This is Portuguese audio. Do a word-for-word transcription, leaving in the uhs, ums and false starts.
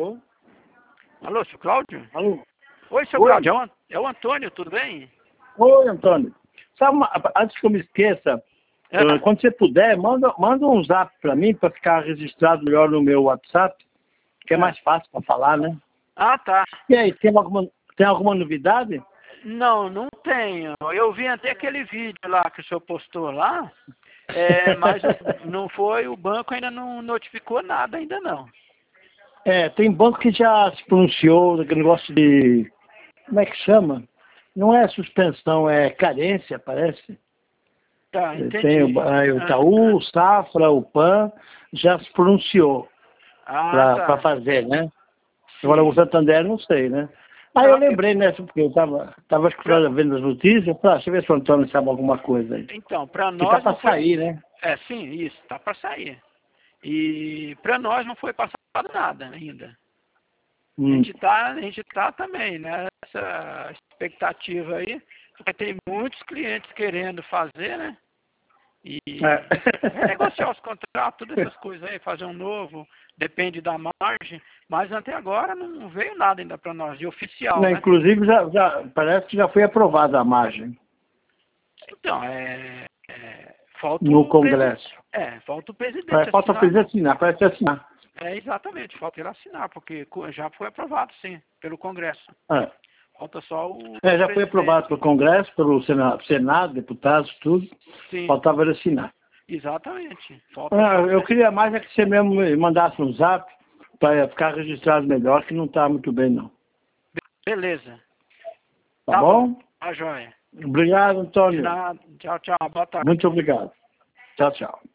Ô, Alô, seu Cláudio? alô? Oi, seu Oi. Cláudio, é o, An- é o Antônio, tudo bem? Oi, Antônio. Sabe, uma- antes que eu me esqueça, É. eh, quando você puder, manda, manda um zap para mim para ficar registrado melhor no meu WhatsApp, que é É. mais fácil para falar, né? Ah, tá. E aí, tem alguma, tem alguma novidade? Não, não tenho. Eu vi até aquele vídeo lá que o senhor postou lá, é, mas o- não foi, o banco ainda não notificou nada ainda não. É, tem banco que já se pronunciou daquele negócio de... Como é que chama? Não é suspensão, é carência, parece. Tá, Eh, Tem entendi. o, aí o Ah, Itaú, o Safra, o PAN, já se pronunciou ah, para tá. fazer, né? Agora o Sim. Santander não sei, né? Aí eu Não, eu- lembrei, né? Porque eu estava tava pra- vendo as notícias, eu falei, ah, deixa eu ver se o Antônio sabe alguma coisa aí. então, para Que tá nós não para foi. sair, né? É, sim, isso, tá para sair. E para nós não foi passado nada ainda. A Hum. gente tá, a gente tá também, né? Essa expectativa aí, porque tem muitos clientes querendo fazer, né? E renegociar os contratos, todas essas coisas aí, fazer um novo, depende da margem, mas até agora não veio nada ainda para nós, de oficial, Não, né? inclusive, já, já, parece que já foi aprovada a margem Então, é, é, falta no o presidente. Congresso. É, falta o Parece, presidente falta o assinar, presidente né? assinar, parece assinar. É, exatamente, falta ele assinar, porque co- já foi aprovado, sim, pelo Congresso. É. Falta só o É, já foi presidente. aprovado pelo Congresso, pelo Senado, Senado, deputados, tudo. Sim, Faltava ele assinar. exatamente. Falta Ah, só o eu presidente. queria mais é que você mesmo me mandasse um zap para ficar registrado melhor, que não está muito bem, não. Beleza. Tá Tá bom. bom? Tá joia. Obrigado, De Antônio. nada. Tchau, tchau. Boa tarde. Muito obrigado. Tchau, tchau.